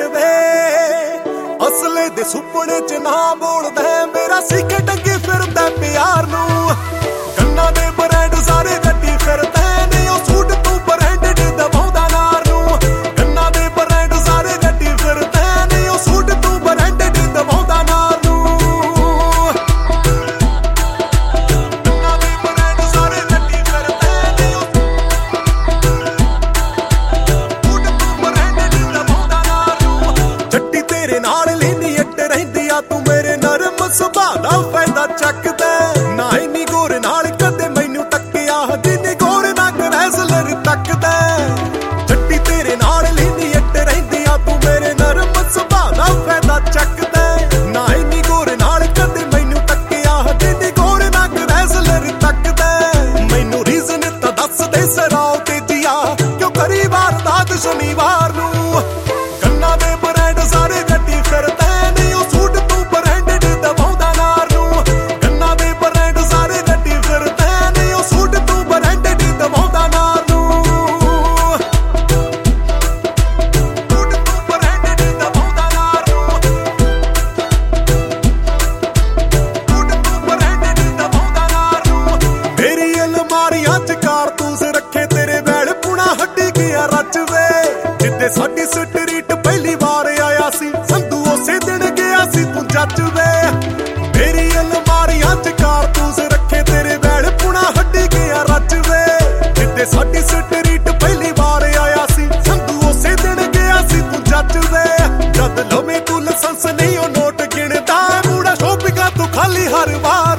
brand ਵੇ ਅਸਲੇ ਦੇ ਸੁਪਨੇ ਚ ਨਾ ਬੋਲਦਾ ਮੇਰਾ ਸਿੱਕੇ ਟੰਗੇ ਫਿਰਦਾ ਪਿਆਰ ਨੂੰ ਕੰਨਾਂ ਦੇ ਬ੍ਰਾਂਡ ਸਾਰੇ ਗੱਡੀ ਫਿਰਦਾ ਨੇ ਉਹ ਸੂਟ ਤੂੰ ਬ੍ਰਾਂਡਡ ਦਵਾਉਂਦਾ ਨਾਰ ਨੂੰ ਕੰਨਾਂ ਦੇ ਬ੍ਰਾਂਡ ਸਾਰੇ ਗੱਡੀ ਫਿਰਦਾ ਨੇ ਉਹ ਸੂਟ ਤੂੰ ਬ੍ਰਾਂਡਡ ਦਵਾਉਂਦਾ ਨਾਰ ਨੂੰ ਕੰਨਾਂ ਦੇ ਬ੍ਰਾਂਡ ਸਾਰੇ ਗੱਡੀ ਫਿਰਦਾ ਨੇ ਉਹ ਸੂਟ ਤੂੰ ਬ੍ਰਾਂਡਡ ਦਵਾਉਂਦਾ ਨਾਰ ਨੂੰ ਜੱਟੀ ਤੇਰੇ ਨਾਲ ਲੈਨੀ ਅੱਟ ਰਹਿੰਦੀ ਆ ਤੂੰ ਮੇਰੇ ਨਰਮ ਸੁਭਾਅ ਦਾ ਫਾਇਦਾ ਚੱਕਦਾ ਨਾ ਇੰਨੀ ਗੋਰੇ ਨਾਲ ਕਦੇ ਮੈਨੂੰ ਤੱਕਿਆ ਜਿੰਨੀ ਗੋਰੇ ਨਾ ਕਰੈਸਲਰ ਤੱਕਦਾ ਜੱਟੀ ਤੇਰੇ ਨਾਲ ਲੈਨੀ ਅੱਟ ਰਹਿੰਦੀ ਆ ਤੂੰ ਮੇਰੇ ਨਰਮ ਸੁਭਾਅ ਦਾ ਫਾਇਦਾ ਚੱਕਦਾ ਨਾ ਇੰਨੀ ਗੋਰੇ ਨਾਲ ਕਦੇ ਮੈਨੂੰ ਤੱਕਿਆ ਜਿੰਨੀ ਗੋਰੇ ਨਾ ਕਰੈਸਲਰ ਤੱਕਦਾ ਮੈਨੂੰ ਰੀਜ਼ਨ ਤਾਂ ਦੱਸ ਦੇ ਸਰਾਓ ਤੇ ਜੀਆ ਕਿਉਂ ਕਰੀ ਵਾਰਦਾਤ ਸ਼ਨੀਵਾਰ ਨੂੰ ਕੰਨਾਂ ਦੇ ਬ੍ਰਾਂਡ ਸਾਰੇ ਗੱਡੀ ਫਿਰਦਾ ਨੇ ਉਹ ਸੂਟ ਤੂੰ ਬ੍ਰਾਂਡਡ ਦਵਾਉਂਦਾ ਨਾਰ ਨੂੰ ਕੰਨਾਂ ਦੇ ਬ੍ਰਾਂਡ ਸਾਰੇ ਗੱਡੀ ਫਿਰਦਾ ਨੇ ਉਹ ਸੂਟ ਤੂੰ ਬ੍ਰਾਂਡਡ ਦਵਾਉਂਦਾ ਨਾਰ ਨੂੰ ਸੂਟ ਤੂੰ ਬ੍ਰਾਂਡਡ ਦਵਾਉਂਦਾ ਨਾਰ ਨੂੰ ਸੂਟ ਤੂੰ ਬ੍ਰਾਂਡਡ ਦਵਾਉਂਦਾ ਨਾਰ ਨੂੰ ਮੇਰੀ ਅਲਮਾਰੀਆਂ ਚ ਕਾਰਤੂਸ ਰੱਖੇ ਤੇਰੇ ਵੈਲ ਪੁਣਾ ਹੱਡੀ ਗਿਆ ਰਚ ਵੇ ਜਿੱਦੇ ਸਾਡੀ ਸਟਰੀਟ ਪਹਿਲੀ ਵਾਰ ਆਇਆ ਸੀ ਸੰਧੂ ਉਸੇ ਦਿਨ ਗਿਆ ਸੀ ਤੂੰ ਜੱਜ ਵੇ ਮੇਰੀ ਅਲਮਾਰੀਆਂ ਚ ਕਾਰਤੂਸ ਰੱਖੇ ਤੇਰੇ ਵੈਲ ਪੁਣਾ ਹੱਡੀ ਗਿਆ ਰਚ ਵੇ ਜਿੱਦੇ ਸਾਡੀ ਸਟਰੀਟ ਪਹਿਲੀ ਵਾਰ ਆਇਆ ਸੀ ਸੰਧੂ ਉਸੇ ਦਿਨ ਗਿਆ ਸੀ ਤੂੰ ਜੱਜ ਵੇ ਜਦ ਲਵੇਂ ਤੂੰ ਲਾਇਸੈਂਸ ਨਹੀਂ ਉਹ ਨੋਟ ਗਿਣਦਾ ਮੂੜਾ ਸ਼ੋਪਿੰਗਾਂ ਤੂੰ ਖਾਲੀ ਹਰ ਵਾਰ